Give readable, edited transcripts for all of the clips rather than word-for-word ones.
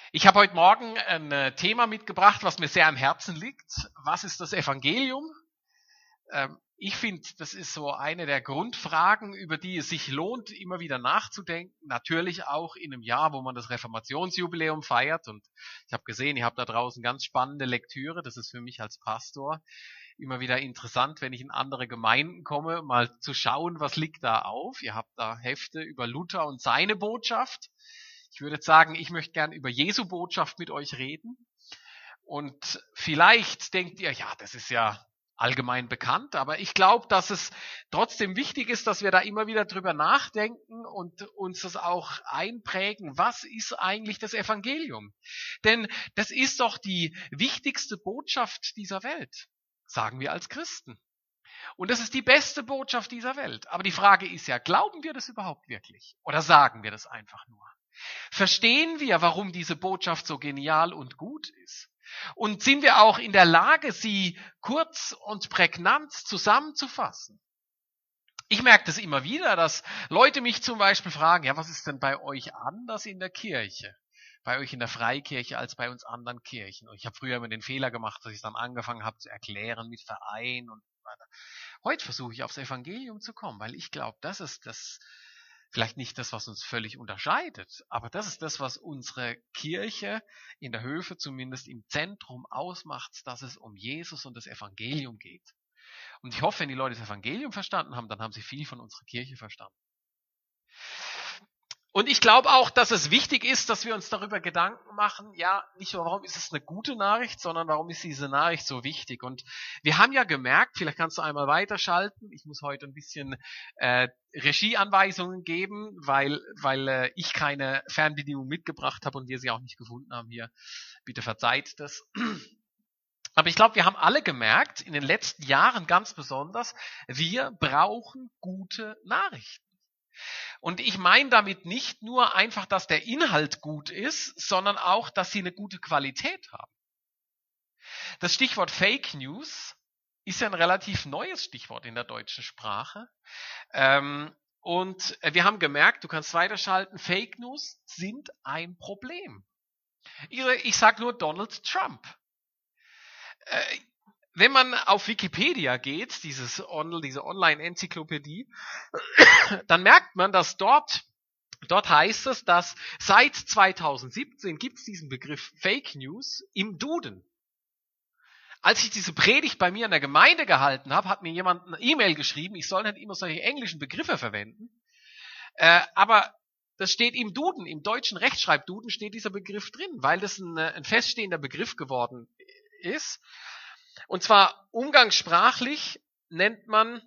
Ich habe heute Morgen ein Thema mitgebracht, was mir sehr am Herzen liegt. Was ist das Evangelium? Ich finde, das ist so eine der Grundfragen, über die es sich lohnt, immer wieder nachzudenken. Natürlich auch in einem Jahr, wo man das Reformationsjubiläum feiert. Und ich habe gesehen, ihr habt da draußen ganz spannende Lektüre. Das ist für mich als Pastor immer wieder interessant, wenn ich in andere Gemeinden komme, mal zu schauen, was liegt da auf. Ihr habt da Hefte über Luther und seine Botschaft. Ich würde sagen, ich möchte gern über Jesu Botschaft mit euch reden. Und vielleicht denkt ihr, ja, das ist ja allgemein bekannt, aber ich glaube, dass es trotzdem wichtig ist, dass wir da immer wieder drüber nachdenken und uns das auch einprägen. Was ist eigentlich das Evangelium? Denn das ist doch die wichtigste Botschaft dieser Welt, sagen wir als Christen. Und das ist die beste Botschaft dieser Welt. Aber die Frage ist ja, glauben wir das überhaupt wirklich? Oder sagen wir das einfach nur? Verstehen wir, warum diese Botschaft so genial und gut ist? Und sind wir auch in der Lage, sie kurz und prägnant zusammenzufassen? Ich merke das immer wieder, dass Leute mich zum Beispiel fragen, ja, was ist denn bei euch anders in der Kirche? Bei euch in der Freikirche als bei uns anderen Kirchen. Und ich habe früher immer den Fehler gemacht, dass ich dann angefangen habe zu erklären mit Verein und so weiter. Heute versuche ich aufs Evangelium zu kommen, weil ich glaube, das ist das, vielleicht nicht das, was uns völlig unterscheidet, aber das ist das, was unsere Kirche in der Höfe zumindest im Zentrum ausmacht, dass es um Jesus und das Evangelium geht. Und ich hoffe, wenn die Leute das Evangelium verstanden haben, dann haben sie viel von unserer Kirche verstanden. Und ich glaube auch, dass es wichtig ist, dass wir uns darüber Gedanken machen, ja, nicht nur, warum ist es eine gute Nachricht, sondern warum ist diese Nachricht so wichtig? Und wir haben ja gemerkt, vielleicht kannst du einmal weiterschalten, ich muss heute ein bisschen Regieanweisungen geben, weil ich keine Fernbedienung mitgebracht habe und wir sie auch nicht gefunden haben hier. Bitte verzeiht das. Aber ich glaube, wir haben alle gemerkt, in den letzten Jahren ganz besonders, wir brauchen gute Nachrichten. Und ich meine damit nicht nur einfach, dass der Inhalt gut ist, sondern auch, dass sie eine gute Qualität haben. Das Stichwort Fake News ist ja ein relativ neues Stichwort in der deutschen Sprache. Und wir haben gemerkt, du kannst weiterschalten, Fake News sind ein Problem. Ich sage nur Donald Trump. Wenn man auf Wikipedia geht, diese Online-Enzyklopädie, dann merkt man, dass dort heißt es, dass seit 2017 gibt es diesen Begriff Fake News im Duden. Als ich diese Predigt bei mir in der Gemeinde gehalten habe, hat mir jemand eine E-Mail geschrieben, ich soll nicht immer solche englischen Begriffe verwenden. Aber das steht im Duden, im deutschen Rechtschreibduden steht dieser Begriff drin, weil das ein feststehender Begriff geworden ist. Und zwar umgangssprachlich nennt man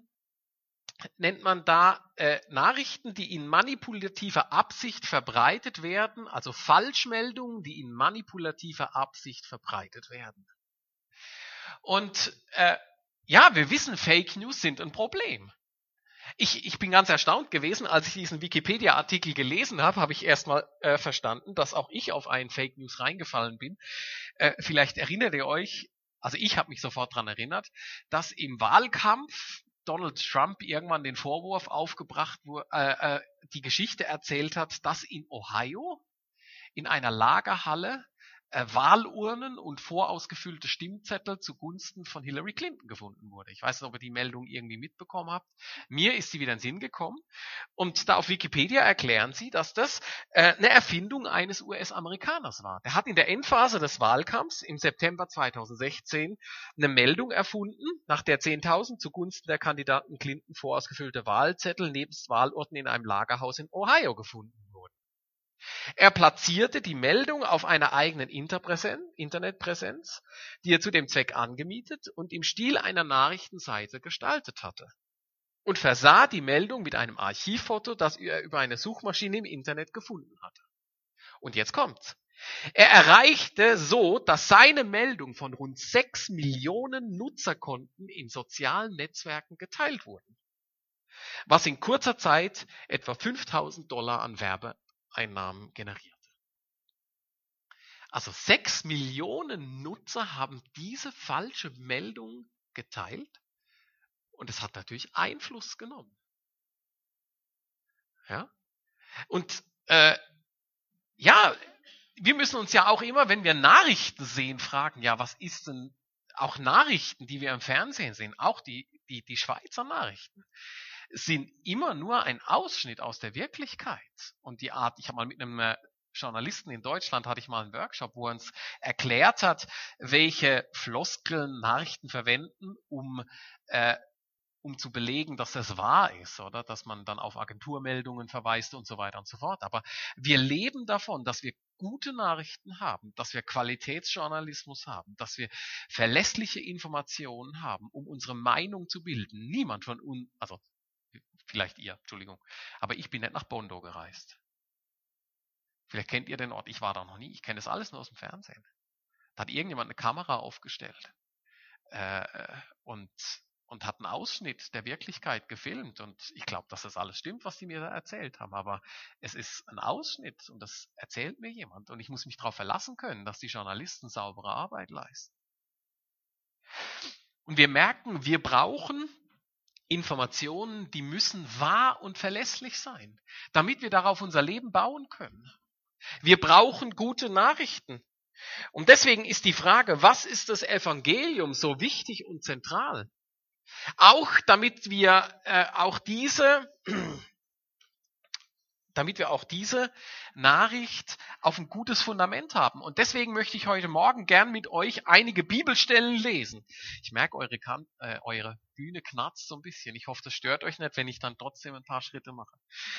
da Nachrichten, die in manipulativer Absicht verbreitet werden, also Falschmeldungen, die in manipulativer Absicht verbreitet werden. Und ja, wir wissen, Fake News sind ein Problem. Ich bin ganz erstaunt gewesen, als ich diesen Wikipedia-Artikel gelesen habe, habe ich erstmal verstanden, dass auch ich auf einen Fake News reingefallen bin. Vielleicht erinnert ihr euch, also ich habe mich sofort daran erinnert, dass im Wahlkampf Donald Trump irgendwann den Vorwurf aufgebracht, die Geschichte erzählt hat, dass in Ohio in einer Lagerhalle Wahlurnen und vorausgefüllte Stimmzettel zugunsten von Hillary Clinton gefunden wurde. Ich weiß nicht, ob ihr die Meldung irgendwie mitbekommen habt. Mir ist sie wieder in den Sinn gekommen. Und da auf Wikipedia erklären sie, dass das eine Erfindung eines US-Amerikaners war. Der hat in der Endphase des Wahlkampfs im September 2016 eine Meldung erfunden, nach der 10.000 zugunsten der Kandidaten Clinton vorausgefüllte Wahlzettel nebst Wahlorten in einem Lagerhaus in Ohio gefunden wurden. Er platzierte die Meldung auf einer eigenen Internetpräsenz, die er zu dem Zweck angemietet und im Stil einer Nachrichtenseite gestaltet hatte. Und versah die Meldung mit einem Archivfoto, das er über eine Suchmaschine im Internet gefunden hatte. Und jetzt kommt's. Er erreichte so, dass seine Meldung von rund 6 Millionen Nutzerkonten in sozialen Netzwerken geteilt wurden, was in kurzer Zeit etwa $5.000 an Werbeeinnahmen generierte. Also 6 Millionen Nutzer haben diese falsche Meldung geteilt und es hat natürlich Einfluss genommen. Ja? Und ja, wir müssen uns ja auch immer, wenn wir Nachrichten sehen, fragen, ja, was ist denn auch Nachrichten, die wir im Fernsehen sehen, auch die Schweizer Nachrichten, sind immer nur ein Ausschnitt aus der Wirklichkeit. Und die Art, ich habe mal mit einem Journalisten in Deutschland, hatte ich mal einen Workshop, wo er uns erklärt hat, welche Floskeln Nachrichten verwenden, um zu belegen, dass das wahr ist, oder dass man dann auf Agenturmeldungen verweist und so weiter und so fort. Aber wir leben davon, dass wir gute Nachrichten haben, dass wir Qualitätsjournalismus haben, dass wir verlässliche Informationen haben, um unsere Meinung zu bilden. Niemand von uns, also vielleicht ihr, Entschuldigung, aber ich bin nicht nach Bondo gereist. Vielleicht kennt ihr den Ort, ich war da noch nie, ich kenne das alles nur aus dem Fernsehen. Da hat irgendjemand eine Kamera aufgestellt und hat einen Ausschnitt der Wirklichkeit gefilmt. Und ich glaube, dass das alles stimmt, was die mir da erzählt haben. Aber es ist ein Ausschnitt und das erzählt mir jemand. Und ich muss mich darauf verlassen können, dass die Journalisten saubere Arbeit leisten. Und wir merken, wir brauchen Informationen, die müssen wahr und verlässlich sein, damit wir darauf unser Leben bauen können. Wir brauchen gute Nachrichten. Und deswegen ist die Frage, was ist das Evangelium, so wichtig und zentral? Auch damit wir auch diese Nachricht auf ein gutes Fundament haben. Und deswegen möchte ich heute Morgen gern mit euch einige Bibelstellen lesen. Ich merke, eure Bühne knarzt so ein bisschen. Ich hoffe, das stört euch nicht, wenn ich dann trotzdem ein paar Schritte mache.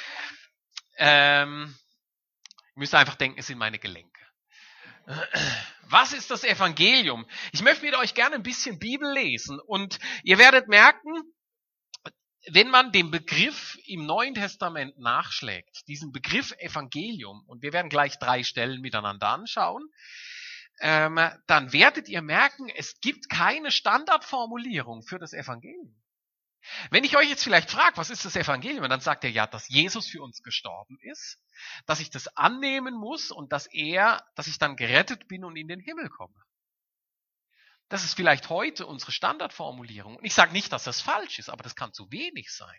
Ihr müsst einfach denken, es sind meine Gelenke. Was ist das Evangelium? Ich möchte mit euch gerne ein bisschen Bibel lesen und ihr werdet merken, wenn man den Begriff im Neuen Testament nachschlägt, diesen Begriff Evangelium, und wir werden gleich 3 Stellen miteinander anschauen, dann werdet ihr merken, es gibt keine Standardformulierung für das Evangelium. Wenn ich euch jetzt vielleicht frage, was ist das Evangelium, dann sagt ihr ja, dass Jesus für uns gestorben ist, dass ich das annehmen muss und dass ich dann gerettet bin und in den Himmel komme. Das ist vielleicht heute unsere Standardformulierung. Und ich sage nicht, dass das falsch ist, aber das kann zu wenig sein.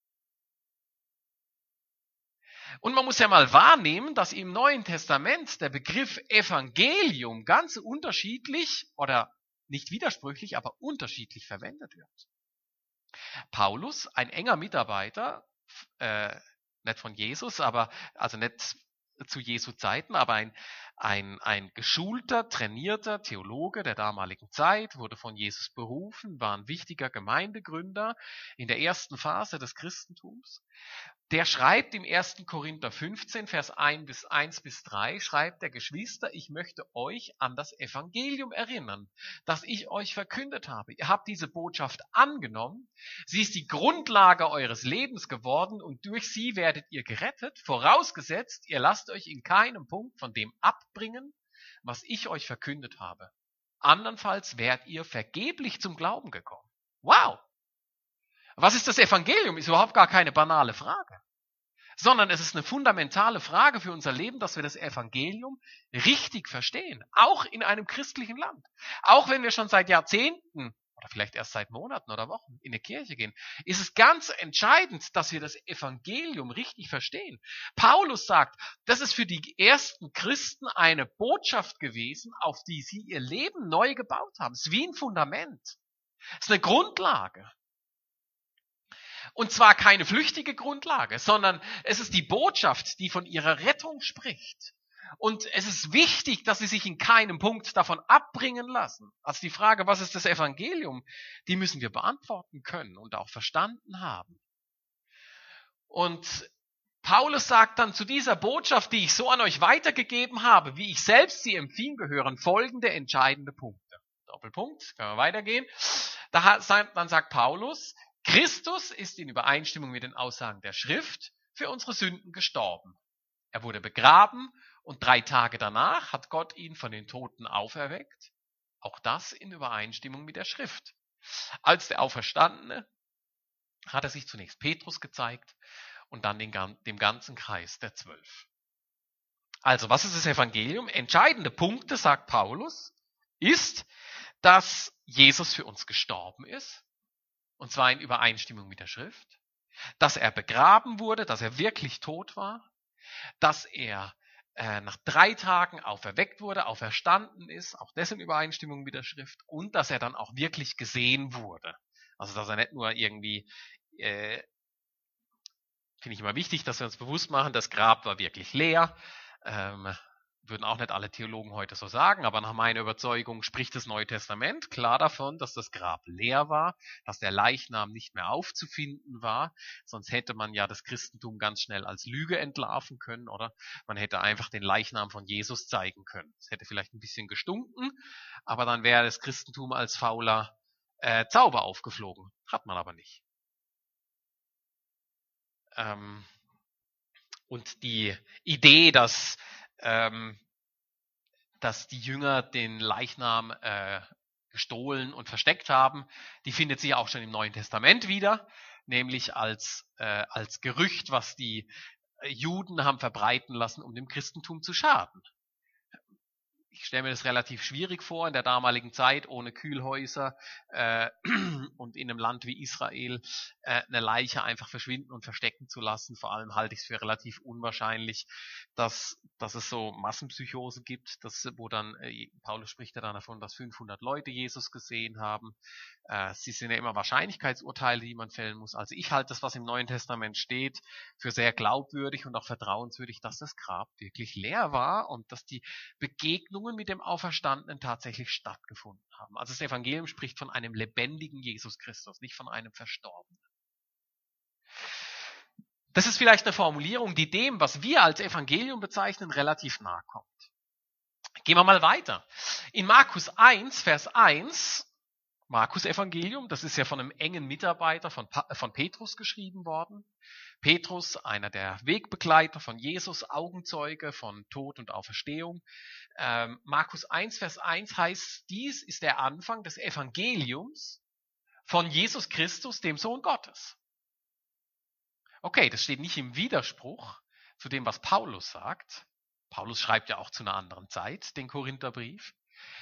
Und man muss ja mal wahrnehmen, dass im Neuen Testament der Begriff Evangelium ganz unterschiedlich oder nicht widersprüchlich, aber unterschiedlich verwendet wird. Paulus, ein enger Mitarbeiter, nicht von Jesus, also nicht zu Jesu Zeiten, aber ein geschulter, trainierter Theologe der damaligen Zeit, wurde von Jesus berufen, war ein wichtiger Gemeindegründer in der ersten Phase des Christentums. Der schreibt im 1. Korinther 15, Vers 1 bis 3, schreibt der Geschwister, ich möchte euch an das Evangelium erinnern, das ich euch verkündet habe. Ihr habt diese Botschaft angenommen, sie ist die Grundlage eures Lebens geworden und durch sie werdet ihr gerettet, vorausgesetzt, ihr lasst euch in keinem Punkt von dem abbringen, was ich euch verkündet habe. Andernfalls wärt ihr vergeblich zum Glauben gekommen. Wow! Was ist das Evangelium? Ist überhaupt gar keine banale Frage. Sondern es ist eine fundamentale Frage für unser Leben, dass wir das Evangelium richtig verstehen. Auch in einem christlichen Land. Auch wenn wir schon seit Jahrzehnten oder vielleicht erst seit Monaten oder Wochen in die Kirche gehen, ist es ganz entscheidend, dass wir das Evangelium richtig verstehen. Paulus sagt, das ist für die ersten Christen eine Botschaft gewesen, auf die sie ihr Leben neu gebaut haben. Es ist wie ein Fundament. Es ist eine Grundlage. Und zwar keine flüchtige Grundlage, sondern es ist die Botschaft, die von ihrer Rettung spricht. Und es ist wichtig, dass sie sich in keinem Punkt davon abbringen lassen. Also die Frage, was ist das Evangelium, die müssen wir beantworten können und auch verstanden haben. Und Paulus sagt dann, zu dieser Botschaft, die ich so an euch weitergegeben habe, wie ich selbst sie empfing, gehören folgende entscheidende Punkte. Doppelpunkt, können wir weitergehen. Dann sagt Paulus, Christus ist in Übereinstimmung mit den Aussagen der Schrift für unsere Sünden gestorben. Er wurde begraben und 3 Tage danach hat Gott ihn von den Toten auferweckt. Auch das in Übereinstimmung mit der Schrift. Als der Auferstandene hat er sich zunächst Petrus gezeigt und dann dem ganzen Kreis der 12. Also, was ist das Evangelium? Entscheidende Punkte, sagt Paulus, ist, dass Jesus für uns gestorben ist. Und zwar in Übereinstimmung mit der Schrift, dass er begraben wurde, dass er wirklich tot war, dass er nach 3 Tagen auferweckt wurde, auferstanden ist, auch das in Übereinstimmung mit der Schrift, und dass er dann auch wirklich gesehen wurde. Also dass er nicht nur irgendwie, finde ich immer wichtig, dass wir uns bewusst machen, das Grab war wirklich leer. Würden auch nicht alle Theologen heute so sagen, aber nach meiner Überzeugung spricht das Neue Testament klar davon, dass das Grab leer war, dass der Leichnam nicht mehr aufzufinden war, sonst hätte man ja das Christentum ganz schnell als Lüge entlarven können, oder man hätte einfach den Leichnam von Jesus zeigen können. Es hätte vielleicht ein bisschen gestunken, aber dann wäre das Christentum als fauler Zauber aufgeflogen. Hat man aber nicht. Und die Idee, dass die Jünger den Leichnam gestohlen und versteckt haben, die findet sich auch schon im Neuen Testament wieder, nämlich als Gerücht, was die Juden haben verbreiten lassen, um dem Christentum zu schaden. Ich stelle mir das relativ schwierig vor, in der damaligen Zeit ohne Kühlhäuser und in einem Land wie Israel eine Leiche einfach verschwinden und verstecken zu lassen. Vor allem halte ich es für relativ unwahrscheinlich, dass es so Massenpsychose gibt, wo dann, Paulus spricht ja dann davon, dass 500 Leute Jesus gesehen haben. Sie sind ja immer Wahrscheinlichkeitsurteile, die man fällen muss. Also ich halte das, was im Neuen Testament steht, für sehr glaubwürdig und auch vertrauenswürdig, dass das Grab wirklich leer war und dass die Begegnungen mit dem Auferstandenen tatsächlich stattgefunden haben. Also das Evangelium spricht von einem lebendigen Jesus Christus, nicht von einem Verstorbenen. Das ist vielleicht eine Formulierung, die dem, was wir als Evangelium bezeichnen, relativ nahe kommt. Gehen wir mal weiter. In Markus 1, Vers 1, Markus Evangelium, das ist ja von einem engen Mitarbeiter von Petrus geschrieben worden. Petrus, einer der Wegbegleiter von Jesus, Augenzeuge von Tod und Auferstehung. Markus 1, Vers 1 heißt, dies ist der Anfang des Evangeliums von Jesus Christus, dem Sohn Gottes. Okay, das steht nicht im Widerspruch zu dem, was Paulus sagt. Paulus schreibt ja auch zu einer anderen Zeit den Korintherbrief.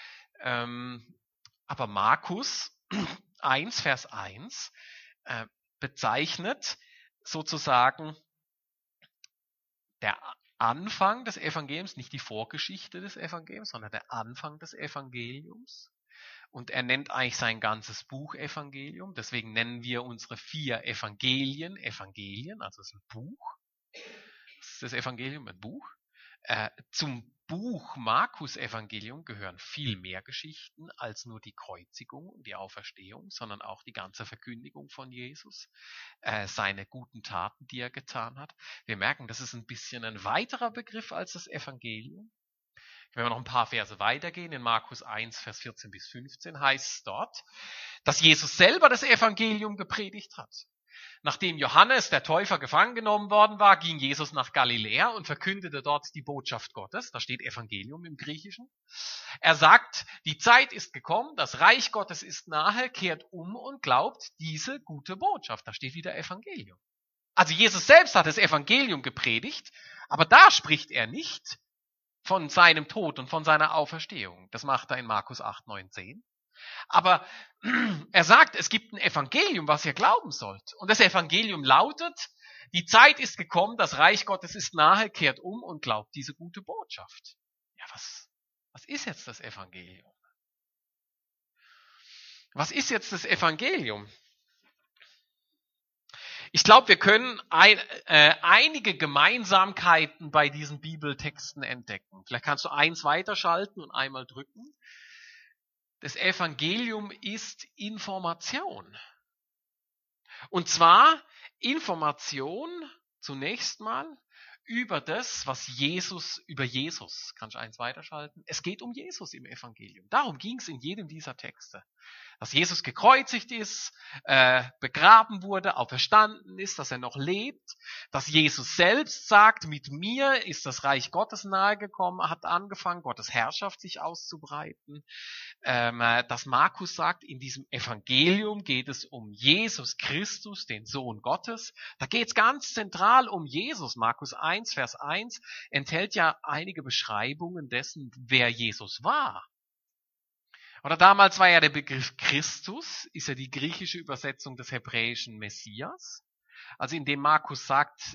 Aber Markus 1, Vers 1 bezeichnet sozusagen der Anfang des Evangeliums, nicht die Vorgeschichte des Evangeliums, sondern der Anfang des Evangeliums. Und er nennt eigentlich sein ganzes Buch Evangelium. Deswegen nennen wir unsere 4 Evangelien, also es ist ein Buch. Das ist das Evangelium, ein Buch. Zum Buch Markus Evangelium gehören viel mehr Geschichten als nur die Kreuzigung und die Auferstehung, sondern auch die ganze Verkündigung von Jesus, seine guten Taten, die er getan hat. Wir merken, das ist ein bisschen ein weiterer Begriff als das Evangelium. Wenn wir noch ein paar Verse weitergehen, in Markus 1, Vers 14 bis 15 heißt es dort, dass Jesus selber das Evangelium gepredigt hat. Nachdem Johannes, der Täufer, gefangen genommen worden war, ging Jesus nach Galiläa und verkündete dort die Botschaft Gottes. Da steht Evangelium im Griechischen. Er sagt, die Zeit ist gekommen, das Reich Gottes ist nahe, kehrt um und glaubt diese gute Botschaft. Da steht wieder Evangelium. Also Jesus selbst hat das Evangelium gepredigt, aber da spricht er nicht von seinem Tod und von seiner Auferstehung. Das macht er in Markus 8, 9, 10. Aber er sagt, es gibt ein Evangelium, was ihr glauben sollt. Und das Evangelium lautet, die Zeit ist gekommen, das Reich Gottes ist nahe, kehrt um und glaubt diese gute Botschaft. Ja, was ist jetzt das Evangelium? Was ist jetzt das Evangelium? Ich glaube, wir können einige Gemeinsamkeiten bei diesen Bibeltexten entdecken. Vielleicht kannst du eins weiterschalten und einmal drücken. Das Evangelium ist Information. Und zwar Information zunächst mal über das, was über Jesus. Kannst du eins weiterschalten? Es geht um Jesus im Evangelium. Darum ging es in jedem dieser Texte. Dass Jesus gekreuzigt ist, begraben wurde, auferstanden ist, dass er noch lebt, dass Jesus selbst sagt, mit mir ist das Reich Gottes nahegekommen, hat angefangen, Gottes Herrschaft sich auszubreiten, dass Markus sagt, in diesem Evangelium geht es um Jesus Christus, den Sohn Gottes. Da geht es ganz zentral um Jesus. Markus 1, Vers 1 enthält ja einige Beschreibungen dessen, wer Jesus war. Oder damals war ja der Begriff Christus, ist ja die griechische Übersetzung des hebräischen Messias. Also indem Markus sagt,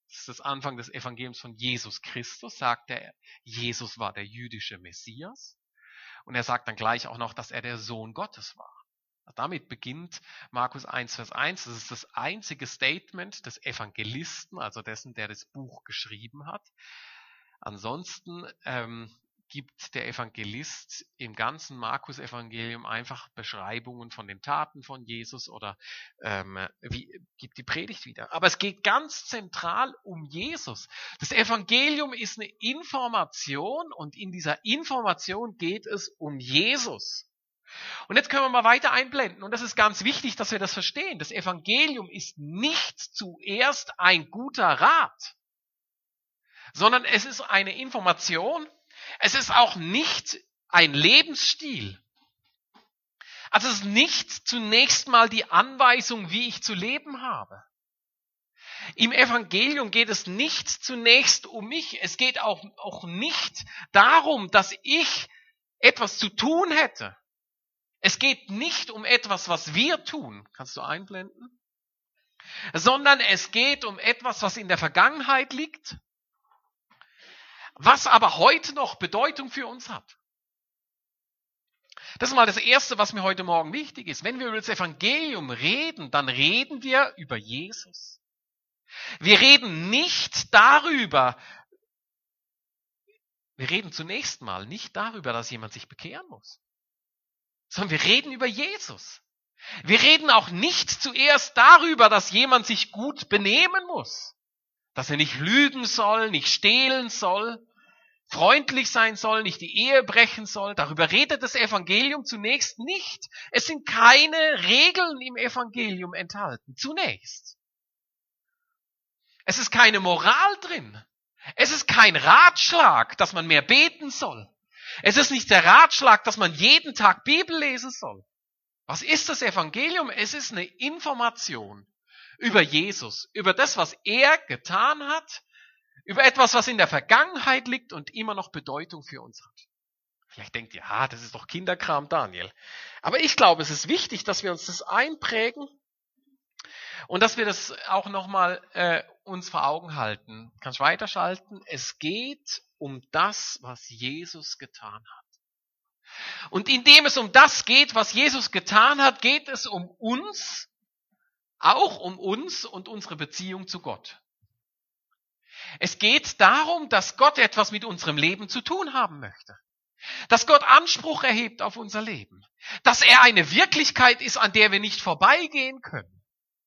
Das ist das Anfang des Evangeliums von Jesus Christus, sagt er, Jesus war der jüdische Messias. Und er sagt dann gleich auch noch, dass er der Sohn Gottes war. Damit beginnt Markus 1, Vers 1. Das ist das einzige Statement des Evangelisten, also dessen, der das Buch geschrieben hat. Ansonsten gibt der Evangelist im ganzen Markus-Evangelium einfach Beschreibungen von den Taten von Jesus oder gibt die Predigt wieder. Aber es geht ganz zentral um Jesus. Das Evangelium ist eine Information und in dieser Information geht es um Jesus. Und jetzt können wir mal weiter einblenden. Und das ist ganz wichtig, dass wir das verstehen. Das Evangelium ist nicht zuerst ein guter Rat, sondern es ist eine Information. Es ist auch nicht ein Lebensstil. Also es ist nicht zunächst mal die Anweisung, wie ich zu leben habe. Im Evangelium geht es nicht zunächst um mich. Es geht auch nicht darum, dass ich etwas zu tun hätte. Es geht nicht um etwas, was wir tun. Kannst du einblenden? Sondern es geht um etwas, was in der Vergangenheit liegt, was aber heute noch Bedeutung für uns hat. Das ist mal das Erste, was mir heute Morgen wichtig ist. Wenn wir über das Evangelium reden, dann reden wir über Jesus. Wir reden nicht darüber, wir reden zunächst mal nicht darüber, dass jemand sich bekehren muss, sondern wir reden über Jesus. Wir reden auch nicht zuerst darüber, dass jemand sich gut benehmen muss, dass er nicht lügen soll, nicht stehlen soll, freundlich sein soll, nicht die Ehe brechen soll. Darüber redet das Evangelium zunächst nicht. Es sind keine Regeln im Evangelium enthalten, zunächst. Es ist keine Moral drin. Es ist kein Ratschlag, dass man mehr beten soll. Es ist nicht der Ratschlag, dass man jeden Tag Bibel lesen soll. Was ist das Evangelium? Es ist eine Information über Jesus, über das, was er getan hat, über etwas, was in der Vergangenheit liegt und immer noch Bedeutung für uns hat. Vielleicht denkt ihr, das ist doch Kinderkram, Daniel. Aber ich glaube, es ist wichtig, dass wir uns das einprägen und dass wir das auch nochmal uns vor Augen halten. Kannst weiterschalten? Es geht um das, was Jesus getan hat. Und indem es um das geht, was Jesus getan hat, geht es um uns, auch um uns und unsere Beziehung zu Gott. Es geht darum, dass Gott etwas mit unserem Leben zu tun haben möchte. Dass Gott Anspruch erhebt auf unser Leben. Dass er eine Wirklichkeit ist, an der wir nicht vorbeigehen können.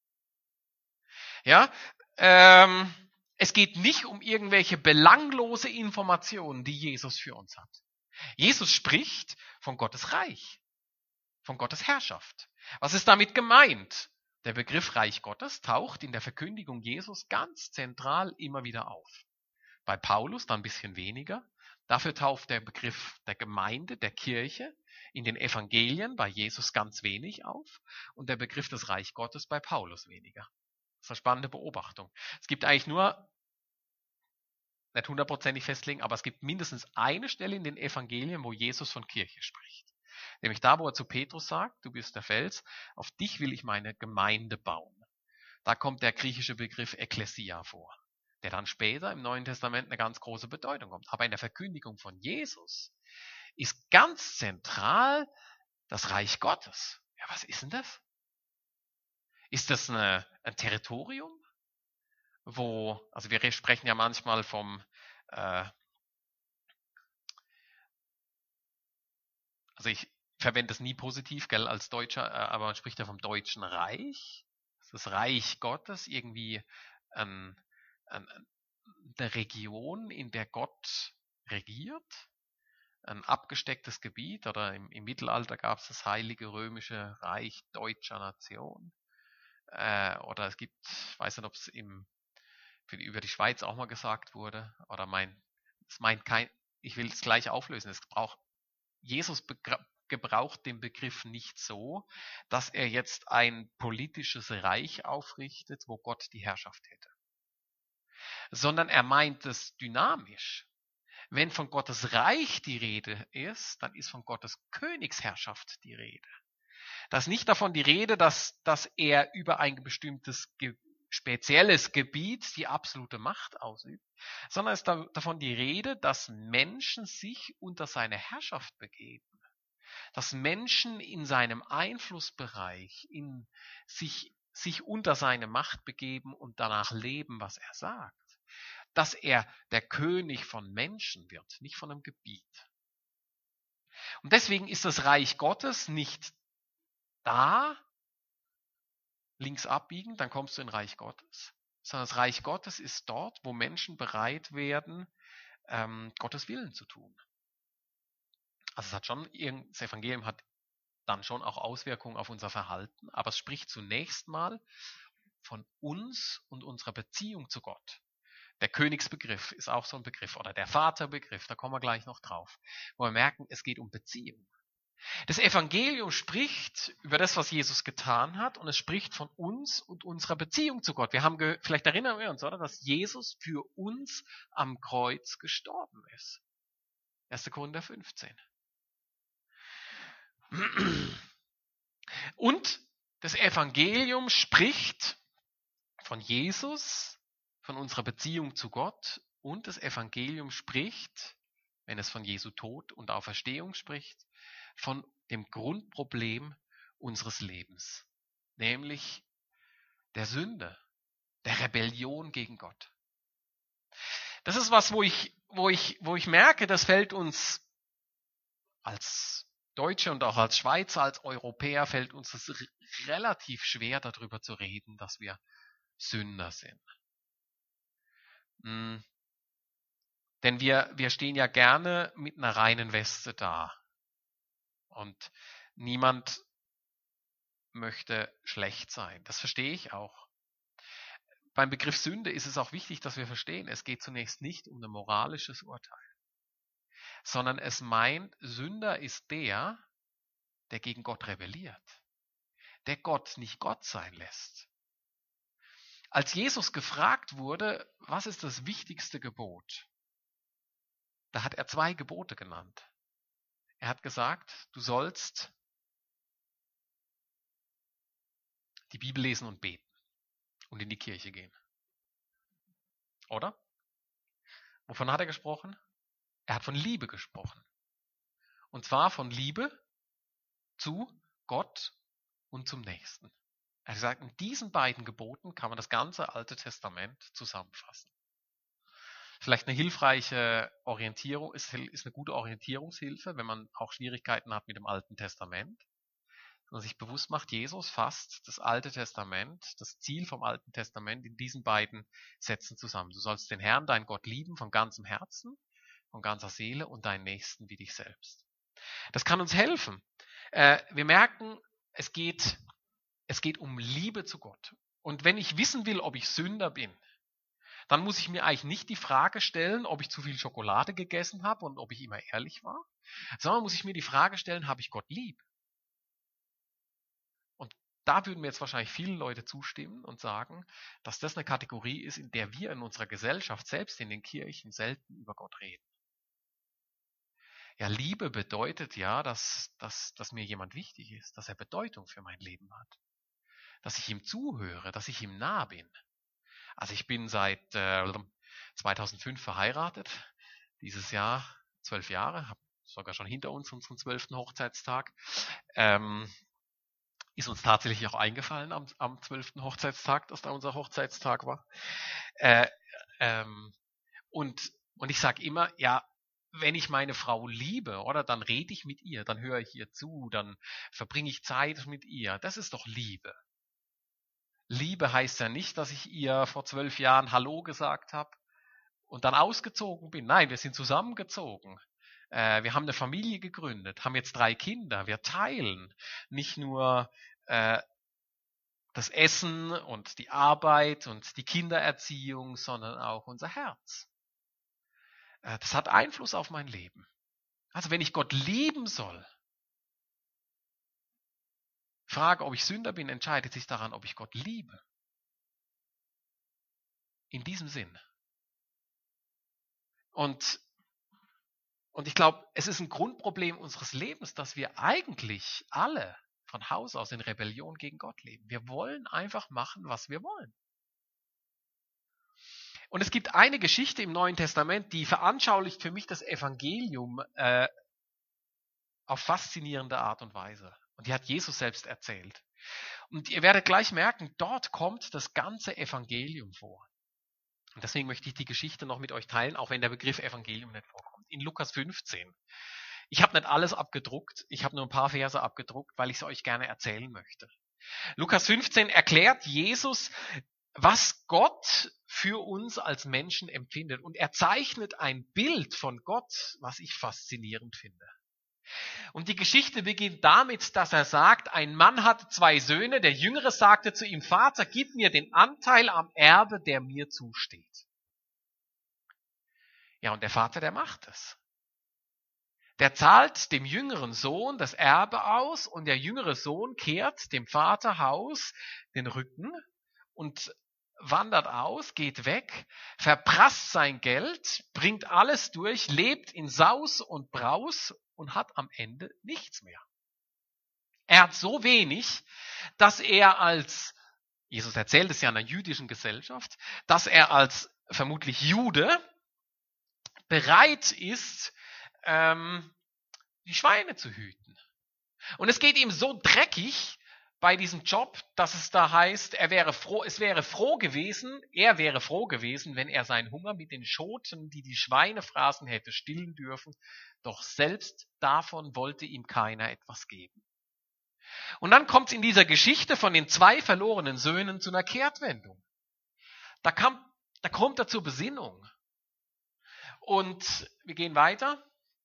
Ja, es geht nicht um irgendwelche belanglose Informationen, die Jesus für uns hat. Jesus spricht von Gottes Reich, von Gottes Herrschaft. Was ist damit gemeint? Der Begriff Reich Gottes taucht in der Verkündigung Jesus ganz zentral immer wieder auf. Bei Paulus dann ein bisschen weniger. Dafür taucht der Begriff der Gemeinde, der Kirche in den Evangelien bei Jesus ganz wenig auf und der Begriff des Reich Gottes bei Paulus weniger. Das ist eine spannende Beobachtung. Es gibt eigentlich nur, nicht hundertprozentig festlegen, aber es gibt mindestens eine Stelle in den Evangelien, wo Jesus von Kirche spricht. Nämlich da, wo er zu Petrus sagt, du bist der Fels, auf dich will ich meine Gemeinde bauen. Da kommt der griechische Begriff Ekklesia vor, der dann später im Neuen Testament eine ganz große Bedeutung kommt. Aber in der Verkündigung von Jesus ist ganz zentral das Reich Gottes. Ja, was ist denn das? Ist das ein Territorium? Also wir sprechen ja manchmal vom, also ich verwende es nie positiv, gell, als Deutscher, aber man spricht ja vom Deutschen Reich. Das Reich Gottes, irgendwie eine Region, in der Gott regiert, ein abgestecktes Gebiet, oder im Mittelalter gab es das Heilige Römische Reich deutscher Nation. Oder es gibt, ich weiß nicht, ob es über die Schweiz auch mal gesagt wurde, oder ich will es gleich auflösen, Jesus gebraucht den Begriff nicht so, dass er jetzt ein politisches Reich aufrichtet, wo Gott die Herrschaft hätte. Sondern er meint es dynamisch. Wenn von Gottes Reich die Rede ist, dann ist von Gottes Königsherrschaft die Rede. Da ist nicht davon die Rede, dass er über ein bestimmtes spezielles Gebiet die absolute Macht ausübt, sondern es ist davon die Rede, dass Menschen sich unter seine Herrschaft begeben, dass Menschen in seinem Einflussbereich sich unter seine Macht begeben und danach leben, was er sagt. Dass er der König von Menschen wird, nicht von einem Gebiet. Und deswegen ist das Reich Gottes nicht da, links abbiegen, dann kommst du in Reich Gottes, sondern das Reich Gottes ist dort, wo Menschen bereit werden, Gottes Willen zu tun. Also das Evangelium hat dann schon auch Auswirkungen auf unser Verhalten, aber es spricht zunächst mal von uns und unserer Beziehung zu Gott. Der Königsbegriff ist auch so ein Begriff oder der Vaterbegriff, da kommen wir gleich noch drauf, wo wir merken, es geht um Beziehung. Das Evangelium spricht über das, was Jesus getan hat, und es spricht von uns und unserer Beziehung zu Gott. Wir haben, vielleicht erinnern wir uns, oder, dass Jesus für uns am Kreuz gestorben ist. 1. Korinther 15. Und das Evangelium spricht von Jesus, von unserer Beziehung zu Gott, und das Evangelium spricht, wenn es von Jesu Tod und Auferstehung spricht, von dem Grundproblem unseres Lebens, nämlich der Sünde, der Rebellion gegen Gott. Das ist was, wo ich merke, das fällt uns als Deutsche und auch als Schweizer, als Europäer, fällt uns das relativ schwer, darüber zu reden, dass wir Sünder sind. Denn wir stehen ja gerne mit einer reinen Weste da. Und niemand möchte schlecht sein. Das verstehe ich auch. Beim Begriff Sünde ist es auch wichtig, dass wir verstehen, es geht zunächst nicht um ein moralisches Urteil, sondern es meint, Sünder ist der gegen Gott rebelliert, der Gott nicht Gott sein lässt. Als Jesus gefragt wurde, was ist das wichtigste Gebot, da hat er 2 Gebote genannt. Er hat gesagt, du sollst die Bibel lesen und beten und in die Kirche gehen. Oder? Wovon hat er gesprochen? Er hat von Liebe gesprochen. Und zwar von Liebe zu Gott und zum Nächsten. Er hat gesagt, in diesen beiden Geboten kann man das ganze Alte Testament zusammenfassen. Vielleicht eine hilfreiche Orientierung, ist eine gute Orientierungshilfe, wenn man auch Schwierigkeiten hat mit dem Alten Testament. Wenn man sich bewusst macht, Jesus fasst das Alte Testament, das Ziel vom Alten Testament in diesen beiden Sätzen zusammen. Du sollst den Herrn, deinen Gott lieben von ganzem Herzen, von ganzer Seele und deinen Nächsten wie dich selbst. Das kann uns helfen. Wir merken, es geht um Liebe zu Gott. Und wenn ich wissen will, ob ich Sünder bin, dann muss ich mir eigentlich nicht die Frage stellen, ob ich zu viel Schokolade gegessen habe und ob ich immer ehrlich war, sondern muss ich mir die Frage stellen, habe ich Gott lieb? Und da würden mir jetzt wahrscheinlich viele Leute zustimmen und sagen, dass das eine Kategorie ist, in der wir in unserer Gesellschaft, selbst in den Kirchen, selten über Gott reden. Ja, Liebe bedeutet ja, dass mir jemand wichtig ist, dass er Bedeutung für mein Leben hat, dass ich ihm zuhöre, dass ich ihm nah bin. Also ich bin seit 2005 verheiratet, dieses Jahr 12 Jahre, habe sogar schon hinter uns unseren 12. Hochzeitstag. Ist uns tatsächlich auch eingefallen am 12. Hochzeitstag, dass da unser Hochzeitstag war. Und ich sage immer, ja, wenn ich meine Frau liebe, oder, dann rede ich mit ihr, dann höre ich ihr zu, dann verbringe ich Zeit mit ihr. Das ist doch Liebe. Liebe heißt ja nicht, dass ich ihr vor 12 Jahren Hallo gesagt habe und dann ausgezogen bin. Nein, wir sind zusammengezogen. Wir haben eine Familie gegründet, haben jetzt 3 Kinder. Wir teilen nicht nur das Essen und die Arbeit und die Kindererziehung, sondern auch unser Herz. Das hat Einfluss auf mein Leben. Also wenn ich Gott lieben soll, Frage, ob ich Sünder bin, entscheidet sich daran, ob ich Gott liebe. In diesem Sinn. Und ich glaube, es ist ein Grundproblem unseres Lebens, dass wir eigentlich alle von Haus aus in Rebellion gegen Gott leben. Wir wollen einfach machen, was wir wollen. Und es gibt eine Geschichte im Neuen Testament, die veranschaulicht für mich das Evangelium auf faszinierende Art und Weise. Und die hat Jesus selbst erzählt. Und ihr werdet gleich merken, dort kommt das ganze Evangelium vor. Und deswegen möchte ich die Geschichte noch mit euch teilen, auch wenn der Begriff Evangelium nicht vorkommt. In Lukas 15. Ich habe nicht alles abgedruckt, ich habe nur ein paar Verse abgedruckt, weil ich es euch gerne erzählen möchte. Lukas 15 erklärt Jesus, was Gott für uns als Menschen empfindet. Und er zeichnet ein Bild von Gott, was ich faszinierend finde. Und die Geschichte beginnt damit, dass er sagt, ein Mann hatte 2 Söhne, der Jüngere sagte zu ihm, Vater, gib mir den Anteil am Erbe, der mir zusteht. Ja, und der Vater, der macht es. Der zahlt dem jüngeren Sohn das Erbe aus und der jüngere Sohn kehrt dem Vaterhaus den Rücken und wandert aus, geht weg, verprasst sein Geld, bringt alles durch, lebt in Saus und Braus und hat am Ende nichts mehr. Er hat so wenig, dass er als, Jesus erzählt es ja in einer jüdischen Gesellschaft, dass er als vermutlich Jude bereit ist, die Schweine zu hüten. Und es geht ihm so dreckig bei diesem Job, dass es da heißt, er wäre froh gewesen, wenn er seinen Hunger mit den Schoten, die Schweine fraßen, hätte stillen dürfen. Doch selbst davon wollte ihm keiner etwas geben. Und dann kommt es in dieser Geschichte von den 2 verlorenen Söhnen zu einer Kehrtwendung. Da kommt er zur Besinnung. Und wir gehen weiter.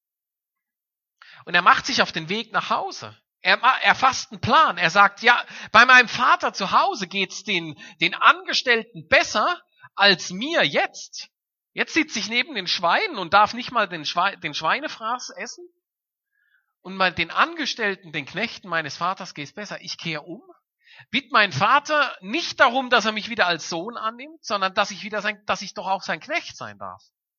Und er macht sich auf den Weg nach Hause. Er fasst einen Plan. Er sagt, ja, bei meinem Vater zu Hause geht's den Angestellten besser als mir jetzt. Jetzt sitze ich neben den Schweinen und darf nicht mal den Schweinefraß essen. Und mal den Angestellten, den Knechten meines Vaters geht's besser. Ich kehre um. Bitte meinen Vater nicht darum, dass er mich wieder als Sohn annimmt, sondern dass ich doch auch sein Knecht sein darf.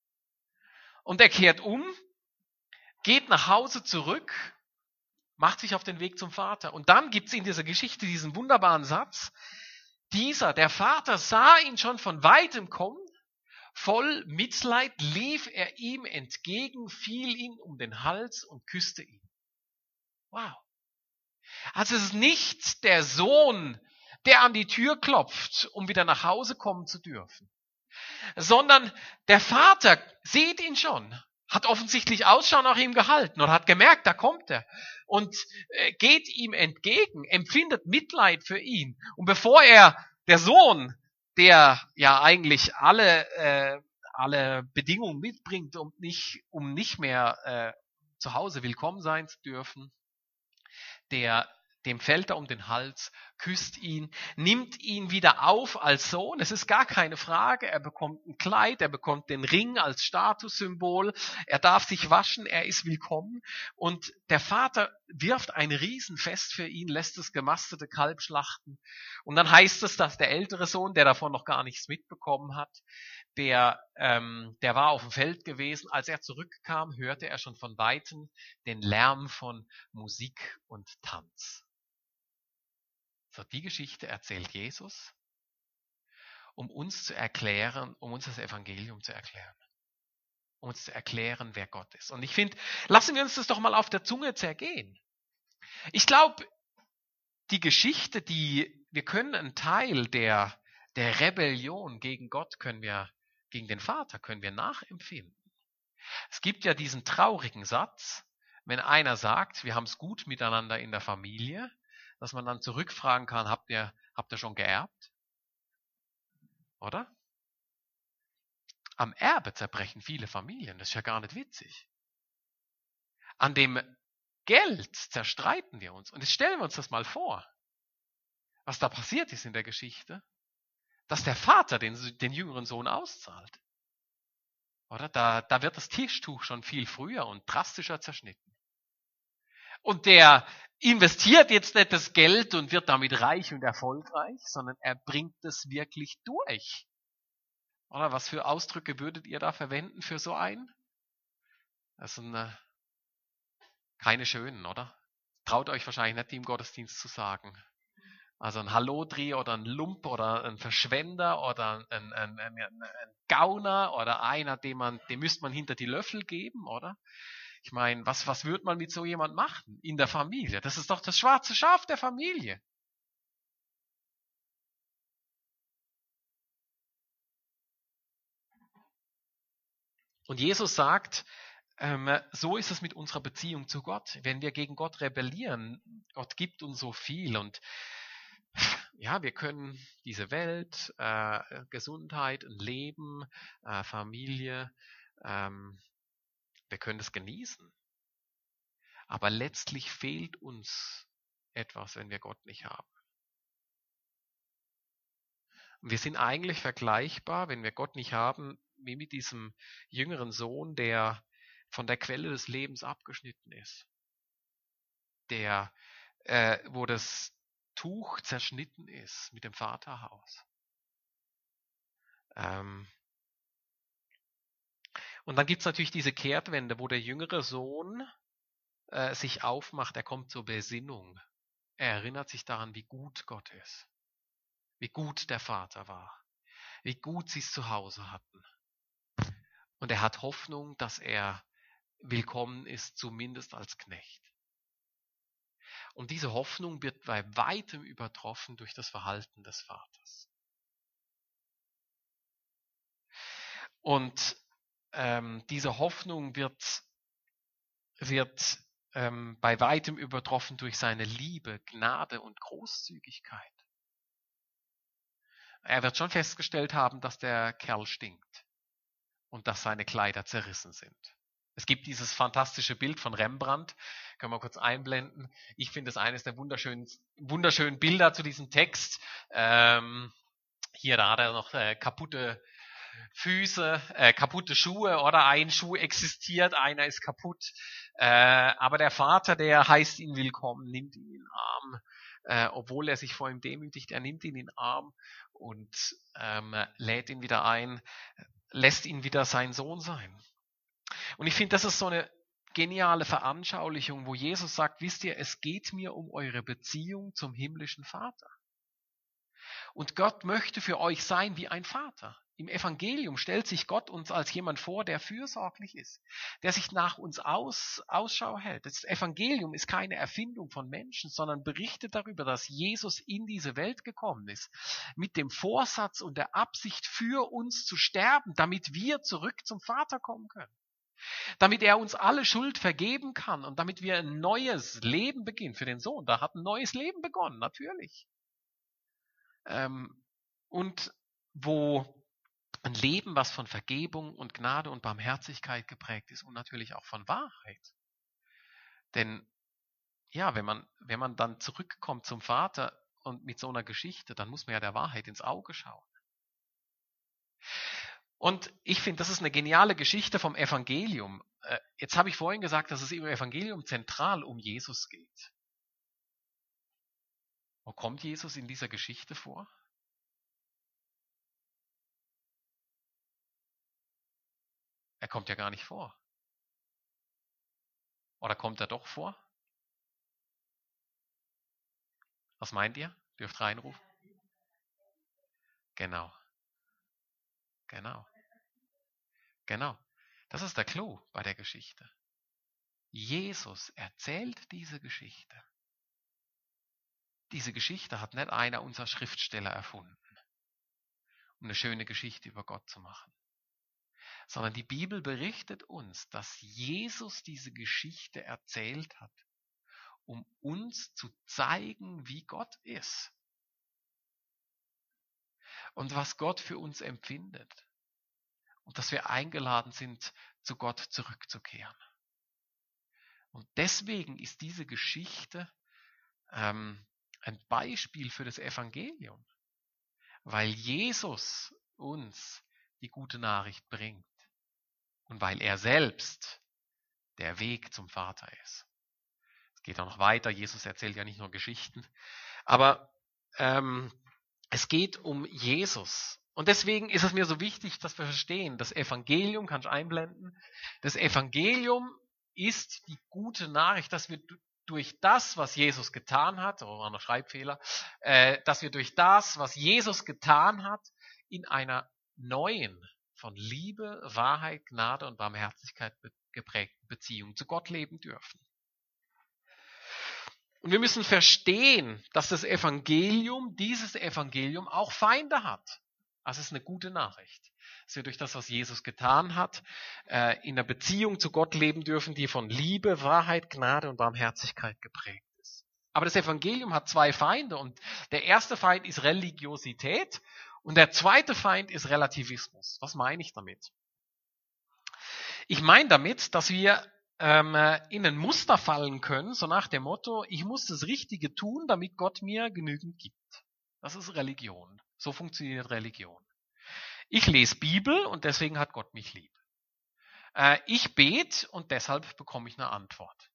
Und er kehrt um, geht nach Hause zurück, macht sich auf den Weg zum Vater. Und dann gibt es in dieser Geschichte diesen wunderbaren Satz, der Vater sah ihn schon von weitem kommen, voll Mitleid lief er ihm entgegen, fiel ihm um den Hals und küsste ihn. Wow. Also es ist nicht der Sohn, der an die Tür klopft, um wieder nach Hause kommen zu dürfen, sondern der Vater sieht ihn schon, hat offensichtlich Ausschau nach ihm gehalten und hat gemerkt, da kommt er und geht ihm entgegen, empfindet Mitleid für ihn. Und bevor der Sohn, der ja eigentlich alle Bedingungen mitbringt, um nicht mehr zu Hause willkommen sein zu dürfen, dem fällt er um den Hals, küsst ihn, nimmt ihn wieder auf als Sohn. Es ist gar keine Frage. Er bekommt ein Kleid, er bekommt den Ring als Statussymbol. Er darf sich waschen, er ist willkommen. Und der Vater wirft ein Riesenfest für ihn, lässt das gemastete Kalb schlachten. Und dann heißt es, dass der ältere Sohn, der davon noch gar nichts mitbekommen hat, der war auf dem Feld gewesen. Als er zurückkam, hörte er schon von Weitem den Lärm von Musik und Tanz. So, die Geschichte erzählt Jesus, um uns das Evangelium zu erklären. Um uns zu erklären, wer Gott ist. Und ich finde, lassen wir uns das doch mal auf der Zunge zergehen. Ich glaube, die Geschichte, wir können einen Teil der Rebellion gegen Gott, gegen den Vater, können wir nachempfinden. Es gibt ja diesen traurigen Satz, wenn einer sagt, wir haben es gut miteinander in der Familie, dass man dann zurückfragen kann, habt ihr schon geerbt? Oder? Am Erbe zerbrechen viele Familien, das ist ja gar nicht witzig. An dem Geld zerstreiten wir uns. Und jetzt stellen wir uns das mal vor, was da passiert ist in der Geschichte, dass der Vater den jüngeren Sohn auszahlt. Oder? Da wird das Tischtuch schon viel früher und drastischer zerschnitten. Und der investiert jetzt nicht das Geld und wird damit reich und erfolgreich, sondern er bringt es wirklich durch. Oder was für Ausdrücke würdet ihr da verwenden für so einen? Das sind keine schönen, oder? Traut euch wahrscheinlich nicht, die im Gottesdienst zu sagen. Also ein Hallodri oder ein Lump oder ein Verschwender oder ein Gauner oder einer, dem müsste man hinter die Löffel geben, oder? Ich meine, was würde man mit so jemand machen in der Familie? Das ist doch das schwarze Schaf der Familie. Und Jesus sagt, so ist es mit unserer Beziehung zu Gott. Wenn wir gegen Gott rebellieren, Gott gibt uns so viel und ja, wir können diese Welt, Gesundheit, ein Leben, Familie, wir können es genießen. Aber letztlich fehlt uns etwas, wenn wir Gott nicht haben. Und wir sind eigentlich vergleichbar, wenn wir Gott nicht haben, wie mit diesem jüngeren Sohn, der von der Quelle des Lebens abgeschnitten ist. Wo das Tuch zerschnitten ist mit dem Vaterhaus. Und dann gibt es natürlich diese Kehrtwende, wo der jüngere Sohn sich aufmacht, er kommt zur Besinnung. Er erinnert sich daran, wie gut Gott ist, wie gut der Vater war, wie gut sie es zu Hause hatten. Und er hat Hoffnung, dass er willkommen ist, zumindest als Knecht. Und diese Hoffnung wird bei weitem übertroffen durch das Verhalten des Vaters. Und diese Hoffnung wird bei weitem übertroffen durch seine Liebe, Gnade und Großzügigkeit. Er wird schon festgestellt haben, dass der Kerl stinkt und dass seine Kleider zerrissen sind. Es gibt dieses fantastische Bild von Rembrandt, können wir kurz einblenden. Ich finde es eines der wunderschönen Bilder zu diesem Text. Hier, da hat er noch kaputte Füße, kaputte Schuhe oder ein Schuh existiert, einer ist kaputt. Aber der Vater, der heißt ihn willkommen, nimmt ihn in den Arm, obwohl er sich vor ihm demütigt, er nimmt ihn in den Arm und lädt ihn wieder ein, lässt ihn wieder sein Sohn sein. Und ich finde, das ist so eine geniale Veranschaulichung, wo Jesus sagt, wisst ihr, es geht mir um eure Beziehung zum himmlischen Vater. Und Gott möchte für euch sein wie ein Vater. Im Evangelium stellt sich Gott uns als jemand vor, der fürsorglich ist, der sich nach uns Ausschau hält. Das Evangelium ist keine Erfindung von Menschen, sondern berichtet darüber, dass Jesus in diese Welt gekommen ist, mit dem Vorsatz und der Absicht, für uns zu sterben, damit wir zurück zum Vater kommen können. Damit er uns alle Schuld vergeben kann und damit wir ein neues Leben beginnen für den Sohn. Da hat ein neues Leben begonnen, natürlich. Und wo ein Leben, was von Vergebung und Gnade und Barmherzigkeit geprägt ist und natürlich auch von Wahrheit. Denn ja, wenn man dann zurückkommt zum Vater und mit so einer Geschichte, dann muss man ja der Wahrheit ins Auge schauen. Und ich finde, das ist eine geniale Geschichte vom Evangelium. Jetzt habe ich vorhin gesagt, dass es im Evangelium zentral um Jesus geht. Wo kommt Jesus in dieser Geschichte vor? Er kommt ja gar nicht vor. Oder kommt er doch vor? Was meint ihr? Dürft reinrufen? Genau. Das ist der Clou bei der Geschichte. Jesus erzählt diese Geschichte. Diese Geschichte hat nicht einer unserer Schriftsteller erfunden, um eine schöne Geschichte über Gott zu machen. Sondern die Bibel berichtet uns, dass Jesus diese Geschichte erzählt hat, um uns zu zeigen, wie Gott ist. Und was Gott für uns empfindet. Und dass wir eingeladen sind, zu Gott zurückzukehren. Und deswegen ist diese Geschichte ein Beispiel für das Evangelium. Weil Jesus uns die gute Nachricht bringt. Und weil er selbst der Weg zum Vater ist. Es geht auch noch weiter. Jesus erzählt ja nicht nur Geschichten. Aber es geht um Jesus. Und deswegen ist es mir so wichtig, dass wir verstehen, das Evangelium, kannst du einblenden, das Evangelium ist die gute Nachricht, dass wir durch das, was Jesus getan hat, war noch Schreibfehler, dass wir durch das, was Jesus getan hat, in einer neuen, von Liebe, Wahrheit, Gnade und Barmherzigkeit geprägten Beziehung zu Gott leben dürfen. Und wir müssen verstehen, dass das Evangelium, dieses Evangelium auch Feinde hat. Das ist eine gute Nachricht. Dass wir durch das, was Jesus getan hat, in einer Beziehung zu Gott leben dürfen, die von Liebe, Wahrheit, Gnade und Barmherzigkeit geprägt ist. Aber das Evangelium hat zwei Feinde und der erste Feind ist Religiosität und der zweite Feind ist Relativismus. Was meine ich damit? Ich meine damit, dass wir in ein Muster fallen können, so nach dem Motto, ich muss das Richtige tun, damit Gott mir genügend gibt. Das ist Religion. So funktioniert Religion. Ich lese Bibel und deswegen hat Gott mich lieb. Ich bete und deshalb bekomme ich eine Antwort.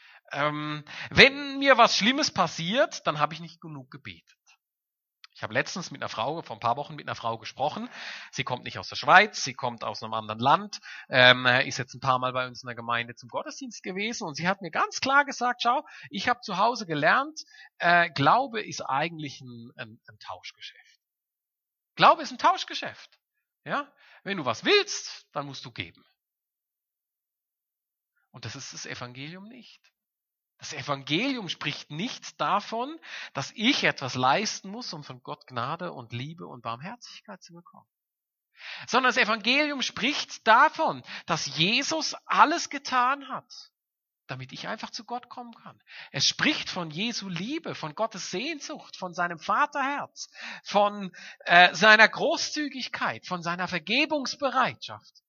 Wenn mir was Schlimmes passiert, dann habe ich nicht genug gebetet. Ich habe letztens mit einer Frau, vor ein paar Wochen mit einer Frau gesprochen. Sie kommt nicht aus der Schweiz, sie kommt aus einem anderen Land, ist jetzt ein paar Mal bei uns in der Gemeinde zum Gottesdienst gewesen und sie hat mir ganz klar gesagt, schau, ich habe zu Hause gelernt, Glaube ist eigentlich ein Tauschgeschäft. Glaube ist ein Tauschgeschäft. Ja? Wenn du was willst, dann musst du geben. Und das ist das Evangelium nicht. Das Evangelium spricht nicht davon, dass ich etwas leisten muss, um von Gott Gnade und Liebe und Barmherzigkeit zu bekommen. Sondern das Evangelium spricht davon, dass Jesus alles getan hat, damit ich einfach zu Gott kommen kann. Es spricht von Jesu Liebe, von Gottes Sehnsucht, von seinem Vaterherz, von seiner Großzügigkeit, von seiner Vergebungsbereitschaft.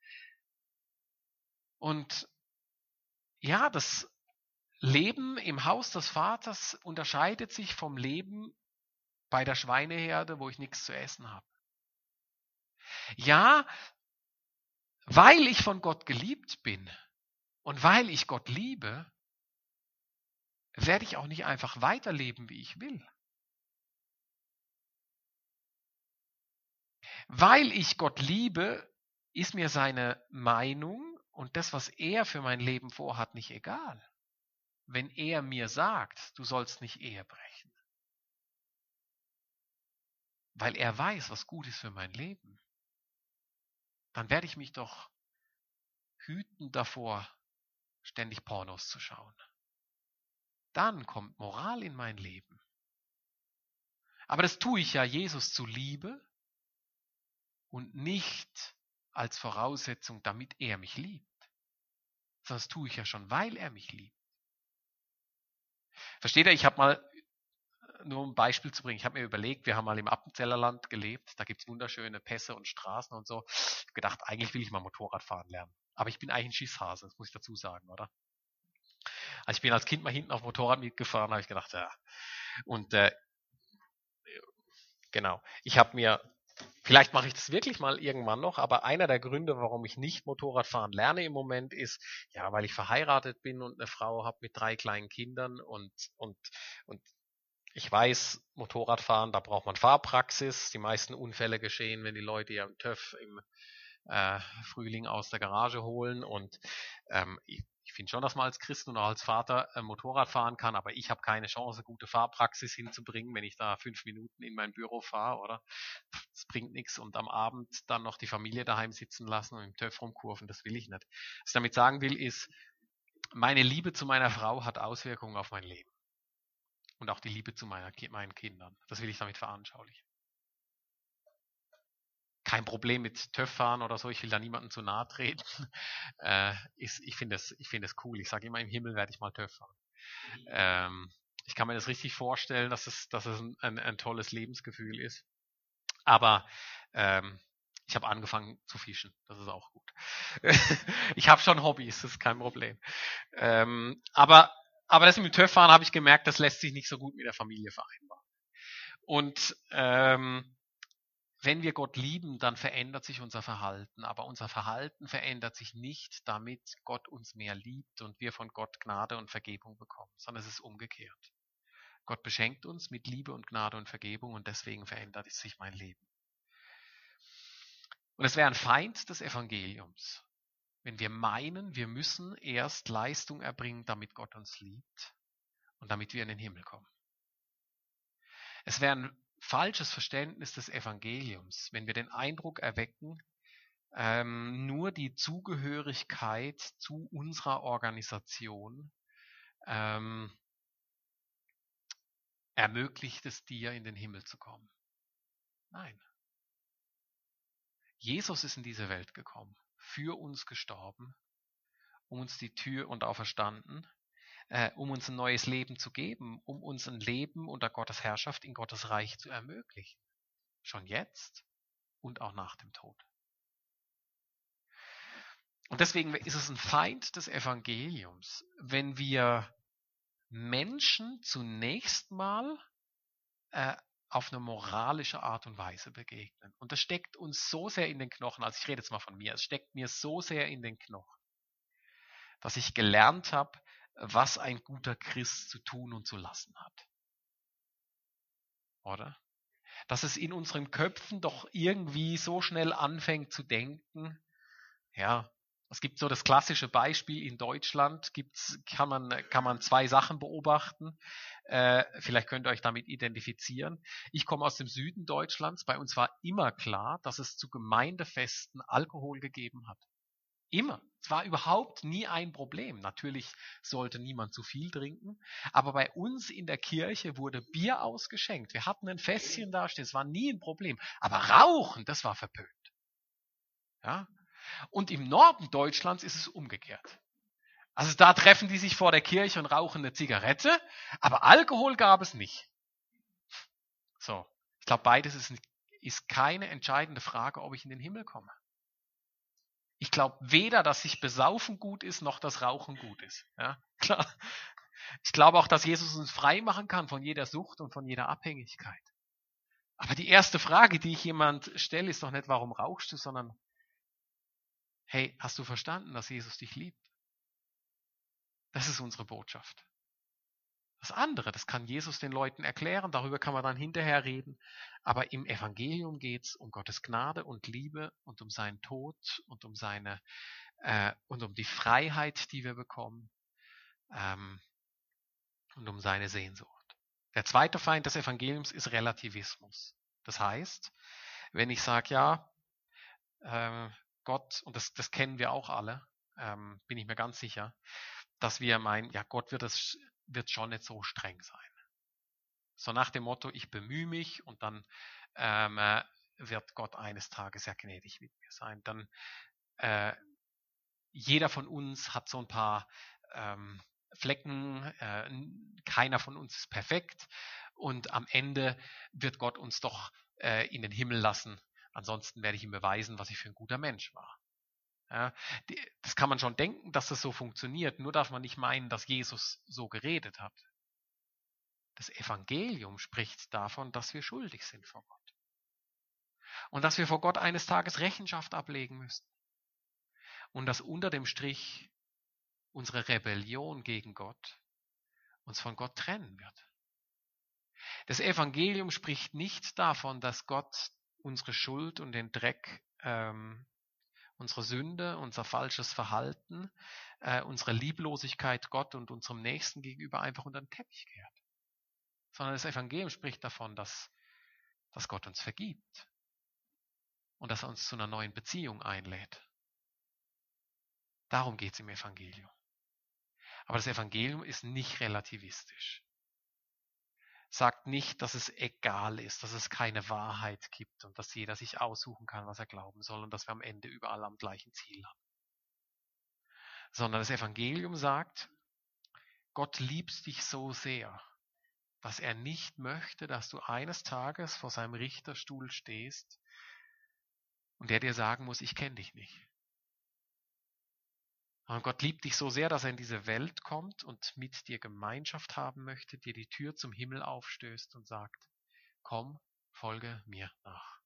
Und ja, das Leben im Haus des Vaters unterscheidet sich vom Leben bei der Schweineherde, wo ich nichts zu essen habe. Ja, weil ich von Gott geliebt bin und weil ich Gott liebe, werde ich auch nicht einfach weiterleben, wie ich will. Weil ich Gott liebe, ist mir seine Meinung und das, was er für mein Leben vorhat, nicht egal. Wenn er mir sagt, du sollst nicht Ehe brechen. Weil er weiß, was gut ist für mein Leben. Dann werde ich mich doch hüten davor, ständig Pornos zu schauen. Dann kommt Moral in mein Leben. Aber das tue ich ja Jesus zuliebe und nicht als Voraussetzung, damit er mich liebt. Sondern das tue ich ja schon, weil er mich liebt. Versteht ihr, ich habe mal, nur um ein Beispiel zu bringen, ich habe mir überlegt, wir haben mal im Appenzellerland gelebt, da gibt es wunderschöne Pässe und Straßen und so. Ich habe gedacht, eigentlich will ich mal Motorrad fahren lernen. Aber ich bin eigentlich ein Schisshase, das muss ich dazu sagen, oder? Also ich bin als Kind mal hinten auf dem Motorrad mitgefahren, habe ich gedacht, ja. Und genau, ich habe mir, vielleicht mache ich das wirklich mal irgendwann noch, aber einer der Gründe, warum ich nicht Motorradfahren lerne im Moment ist, ja, weil ich verheiratet bin und eine Frau habe mit 3 kleinen Kindern und ich weiß, Motorradfahren, da braucht man Fahrpraxis. Die meisten Unfälle geschehen, wenn die Leute ihren TÜV im Frühling aus der Garage holen und ich finde schon, dass man als Christ und auch als Vater Motorrad fahren kann, aber ich habe keine Chance, gute Fahrpraxis hinzubringen, wenn ich da 5 Minuten in mein Büro fahre, oder? Das bringt nichts und am Abend dann noch die Familie daheim sitzen lassen und im TÜV rumkurven, das will ich nicht. Was ich damit sagen will, ist, meine Liebe zu meiner Frau hat Auswirkungen auf mein Leben. Und auch die Liebe zu meinen Kindern. Das will ich damit veranschaulichen. Kein Problem mit TÜV fahren oder so, ich will da niemandem zu nahe treten. Ich finde das cool. Ich sage immer, im Himmel werde ich mal TÜV fahren. Ich kann mir das richtig vorstellen, dass es ein tolles Lebensgefühl ist. Aber ich habe angefangen zu fischen, das ist auch gut. Ich habe schon Hobbys, das ist kein Problem. Aber das mit dem TÜV-Fahren habe ich gemerkt, das lässt sich nicht so gut mit der Familie vereinbaren. Und wenn wir Gott lieben, dann verändert sich unser Verhalten. Aber unser Verhalten verändert sich nicht, damit Gott uns mehr liebt und wir von Gott Gnade und Vergebung bekommen, sondern es ist umgekehrt. Gott beschenkt uns mit Liebe und Gnade und Vergebung und deswegen verändert sich mein Leben. Und es wäre ein Feind des Evangeliums, wenn wir meinen, wir müssen erst Leistung erbringen, damit Gott uns liebt. und damit wir in den Himmel kommen. Es wäre ein falsches Verständnis des Evangeliums, wenn wir den Eindruck erwecken, nur die Zugehörigkeit zu unserer Organisation ermöglicht es dir, in den Himmel zu kommen. Nein. Jesus ist in diese Welt gekommen, für uns gestorben, um uns die Tür und auferstanden, um uns ein neues Leben zu geben, um uns ein Leben unter Gottes Herrschaft in Gottes Reich zu ermöglichen. Schon jetzt und auch nach dem Tod. Und deswegen ist es ein Feind des Evangeliums, wenn wir Menschen zunächst mal auf eine moralische Art und Weise begegnen. Und das steckt uns so sehr in den Knochen, also ich rede jetzt mal von mir, es steckt mir so sehr in den Knochen, dass ich gelernt habe, was ein guter Christ zu tun und zu lassen hat. Oder? Dass es in unseren Köpfen doch irgendwie so schnell anfängt zu denken, ja, es gibt so das klassische Beispiel in Deutschland, kann man zwei Sachen beobachten. Vielleicht könnt ihr euch damit identifizieren. Ich komme aus dem Süden Deutschlands. Bei uns war immer klar, dass es zu Gemeindefesten Alkohol gegeben hat. Immer. Es war überhaupt nie ein Problem. Natürlich sollte niemand zu viel trinken, aber bei uns in der Kirche wurde Bier ausgeschenkt. Wir hatten ein Fässchen da stehen, es war nie ein Problem. Aber Rauchen, das war verpönt. Ja? Und im Norden Deutschlands ist es umgekehrt. Also da treffen die sich vor der Kirche und rauchen eine Zigarette, aber Alkohol gab es nicht. So, ich glaube, beides ist keine entscheidende Frage, ob ich in den Himmel komme. Ich glaube weder, dass sich Besaufen gut ist, noch dass Rauchen gut ist. Ja, klar. Ich glaube auch, dass Jesus uns frei machen kann von jeder Sucht und von jeder Abhängigkeit. Aber die erste Frage, die ich jemand stelle, ist doch nicht, warum rauchst du, sondern hey, hast du verstanden, dass Jesus dich liebt? Das ist unsere Botschaft. Das andere, das kann Jesus den Leuten erklären, darüber kann man dann hinterher reden. Aber im Evangelium geht es um Gottes Gnade und Liebe und um seinen Tod und um und um die Freiheit, die wir bekommen und um seine Sehnsucht. Der zweite Feind des Evangeliums ist Relativismus. Das heißt, wenn ich sage, ja, Gott, und das kennen wir auch alle, bin ich mir ganz sicher, dass wir meinen, ja, Gott wird schon nicht so streng sein. So nach dem Motto, ich bemühe mich und dann wird Gott eines Tages sehr gnädig mit mir sein. Dann jeder von uns hat so ein paar Flecken, keiner von uns ist perfekt und am Ende wird Gott uns doch in den Himmel lassen. Ansonsten werde ich ihm beweisen, was ich für ein guter Mensch war. Ja, das kann man schon denken, dass das so funktioniert, nur darf man nicht meinen, dass Jesus so geredet hat. Das Evangelium spricht davon, dass wir schuldig sind vor Gott. Und dass wir vor Gott eines Tages Rechenschaft ablegen müssen. Und dass unter dem Strich unsere Rebellion gegen Gott uns von Gott trennen wird. Das Evangelium spricht nicht davon, dass Gott unsere Schuld und den Dreck, unsere Sünde, unser falsches Verhalten, unsere Lieblosigkeit Gott und unserem Nächsten gegenüber einfach unter den Teppich kehrt. Sondern das Evangelium spricht davon, dass Gott uns vergibt und dass er uns zu einer neuen Beziehung einlädt. Darum geht es im Evangelium. Aber das Evangelium ist nicht relativistisch. Sagt nicht, dass es egal ist, dass es keine Wahrheit gibt und dass jeder sich aussuchen kann, was er glauben soll und dass wir am Ende überall am gleichen Ziel haben. Sondern das Evangelium sagt, Gott liebt dich so sehr, dass er nicht möchte, dass du eines Tages vor seinem Richterstuhl stehst und der dir sagen muss, ich kenne dich nicht. Und Gott liebt dich so sehr, dass er in diese Welt kommt und mit dir Gemeinschaft haben möchte, dir die Tür zum Himmel aufstößt und sagt, komm, folge mir nach.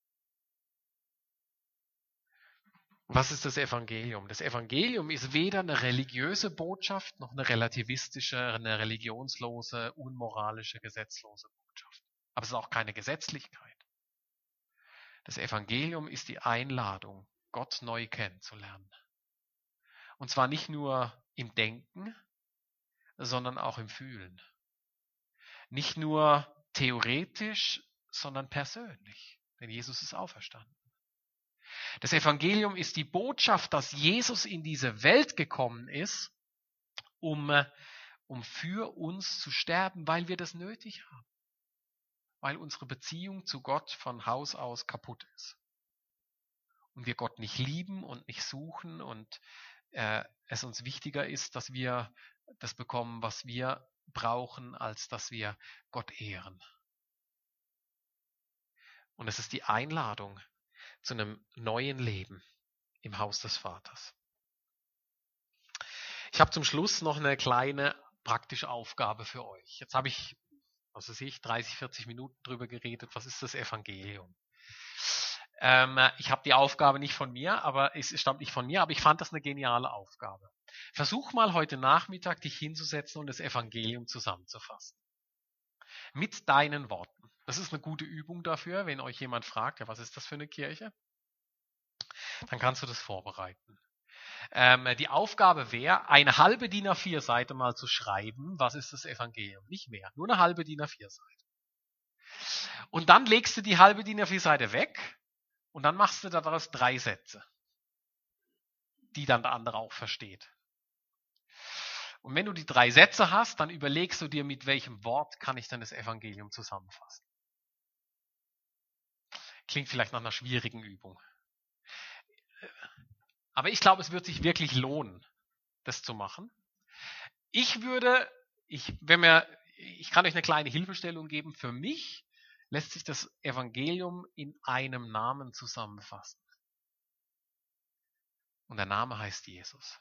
Was ist das Evangelium? Das Evangelium ist weder eine religiöse Botschaft noch eine relativistische, eine religionslose, unmoralische, gesetzlose Botschaft. Aber es ist auch keine Gesetzlichkeit. Das Evangelium ist die Einladung, Gott neu kennenzulernen. Und zwar nicht nur im Denken, sondern auch im Fühlen. Nicht nur theoretisch, sondern persönlich. Denn Jesus ist auferstanden. Das Evangelium ist die Botschaft, dass Jesus in diese Welt gekommen ist, um für uns zu sterben, weil wir das nötig haben. Weil unsere Beziehung zu Gott von Haus aus kaputt ist. Und wir Gott nicht lieben und nicht suchen und es uns wichtiger ist, dass wir das bekommen, was wir brauchen, als dass wir Gott ehren. Und es ist die Einladung zu einem neuen Leben im Haus des Vaters. Ich habe zum Schluss noch eine kleine praktische Aufgabe für euch. Jetzt habe ich, 30, 40 Minuten drüber geredet. Was ist das Evangelium? Ich habe die Aufgabe nicht von mir, aber es stammt nicht von mir, aber ich fand das eine geniale Aufgabe. Versuch mal heute Nachmittag dich hinzusetzen und das Evangelium zusammenzufassen. Mit deinen Worten. Das ist eine gute Übung dafür, wenn euch jemand fragt, ja, was ist das für eine Kirche? Dann kannst du das vorbereiten. Die Aufgabe wäre, eine halbe DIN A4 Seite mal zu schreiben, was ist das Evangelium? Nicht mehr, nur eine halbe DIN A4 Seite. Und dann legst du die halbe DIN A4 Seite weg und dann machst du daraus 3 Sätze, die dann der andere auch versteht. Und wenn du die 3 Sätze hast, dann überlegst du dir, mit welchem Wort kann ich dann das Evangelium zusammenfassen. Klingt vielleicht nach einer schwierigen Übung. Aber ich glaube, es wird sich wirklich lohnen, das zu machen. Ich kann euch eine kleine Hilfestellung geben. Für mich lässt sich das Evangelium in einem Namen zusammenfassen. Und der Name heißt Jesus.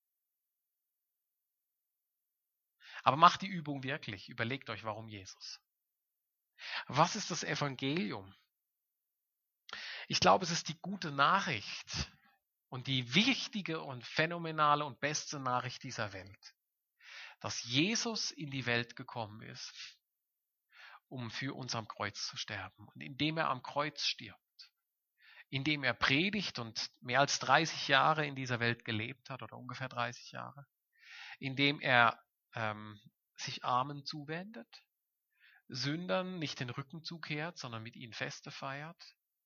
Aber macht die Übung wirklich. Überlegt euch, warum Jesus. Was ist das Evangelium? Ich glaube, es ist die gute Nachricht und die wichtige und phänomenale und beste Nachricht dieser Welt, dass Jesus in die Welt gekommen ist, um für uns am Kreuz zu sterben. Und indem er am Kreuz stirbt, indem er predigt und mehr als 30 Jahre in dieser Welt gelebt hat, oder ungefähr 30 Jahre, indem er sich Armen zuwendet, Sündern nicht den Rücken zukehrt, sondern mit ihnen Feste feiert,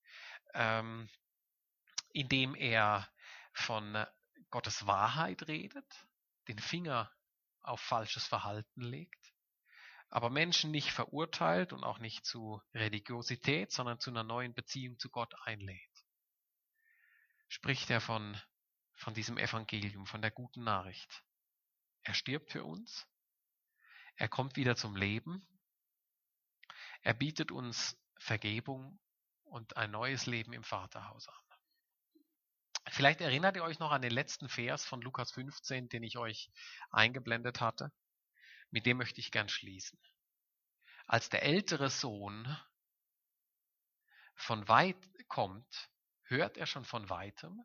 indem er von Gottes Wahrheit redet, den Finger auf falsches Verhalten legt, aber Menschen nicht verurteilt und auch nicht zu Religiosität, sondern zu einer neuen Beziehung zu Gott einlädt. Spricht er von diesem Evangelium, von der guten Nachricht. Er stirbt für uns, er kommt wieder zum Leben, er bietet uns Vergebung und ein neues Leben im Vaterhaus an. Vielleicht erinnert ihr euch noch an den letzten Vers von Lukas 15, den ich euch eingeblendet hatte. Mit dem möchte ich gern schließen. Als der ältere Sohn von weit kommt, hört er schon von weitem.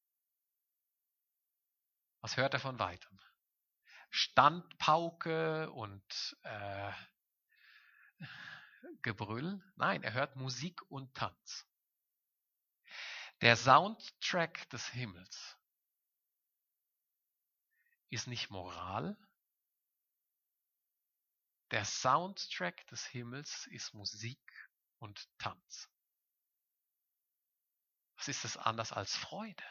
Was hört er von weitem? Standpauke und Gebrüll? Nein, er hört Musik und Tanz. Der Soundtrack des Himmels ist nicht Moral. Der Soundtrack des Himmels ist Musik und Tanz. Was ist das anders als Freude?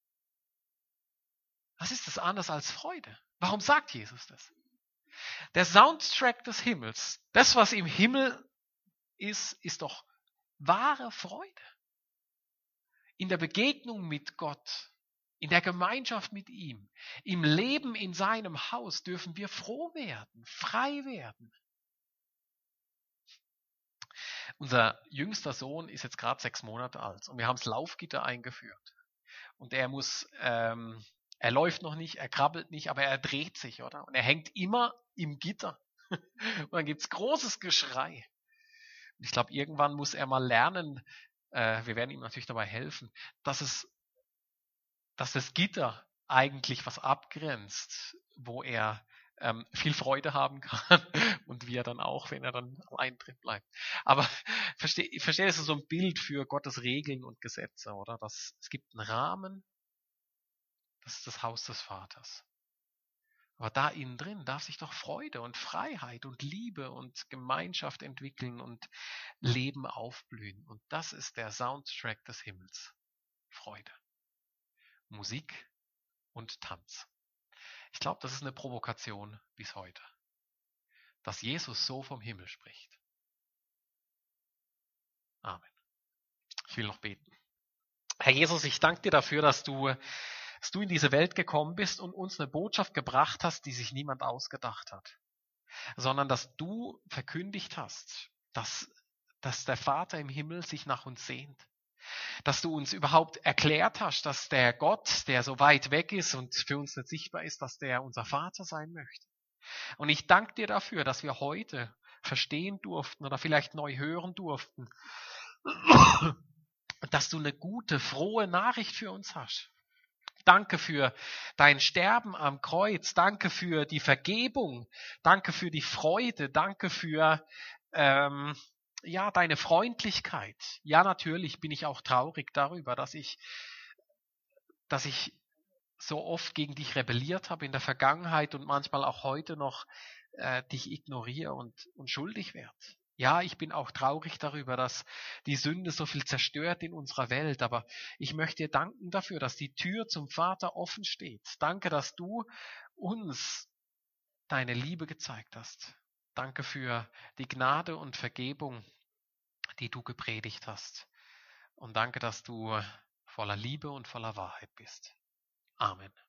Was ist das anders als Freude? Warum sagt Jesus das? Der Soundtrack des Himmels, das, was im Himmel ist doch wahre Freude. In der Begegnung mit Gott, in der Gemeinschaft mit ihm, im Leben in seinem Haus dürfen wir froh werden, frei werden. Unser jüngster Sohn ist jetzt gerade 6 Monate alt und wir haben das Laufgitter eingeführt. Und er läuft noch nicht, er krabbelt nicht, aber er dreht sich, oder? Und er hängt immer im Gitter. Und dann gibt's großes Geschrei. Und ich glaube, irgendwann muss er mal lernen, wir werden ihm natürlich dabei helfen, dass das Gitter eigentlich was abgrenzt, wo er viel Freude haben kann und wir dann auch, wenn er dann allein drin bleibt. Aber verstehe, das ist so ein Bild für Gottes Regeln und Gesetze, oder? Es gibt einen Rahmen, das ist das Haus des Vaters. Aber da innen drin darf sich doch Freude und Freiheit und Liebe und Gemeinschaft entwickeln und Leben aufblühen. Und das ist der Soundtrack des Himmels. Freude, Musik und Tanz. Ich glaube, das ist eine Provokation bis heute, dass Jesus so vom Himmel spricht. Amen. Ich will noch beten. Herr Jesus, ich danke dir dafür, dass du in diese Welt gekommen bist und uns eine Botschaft gebracht hast, die sich niemand ausgedacht hat, sondern dass du verkündigt hast, dass der Vater im Himmel sich nach uns sehnt, dass du uns überhaupt erklärt hast, dass der Gott, der so weit weg ist und für uns nicht sichtbar ist, dass der unser Vater sein möchte. Und ich danke dir dafür, dass wir heute verstehen durften oder vielleicht neu hören durften, dass du eine gute, frohe Nachricht für uns hast. Danke für dein Sterben am Kreuz. Danke für die Vergebung. Danke für die Freude. Danke für deine Freundlichkeit. Ja, natürlich bin ich auch traurig darüber, dass ich so oft gegen dich rebelliert habe in der Vergangenheit und manchmal auch heute noch dich ignoriere und schuldig werde. Ja, ich bin auch traurig darüber, dass die Sünde so viel zerstört in unserer Welt, aber ich möchte dir danken dafür, dass die Tür zum Vater offen steht. Danke, dass du uns deine Liebe gezeigt hast. Danke für die Gnade und Vergebung, die du gepredigt hast. Und danke, dass du voller Liebe und voller Wahrheit bist. Amen.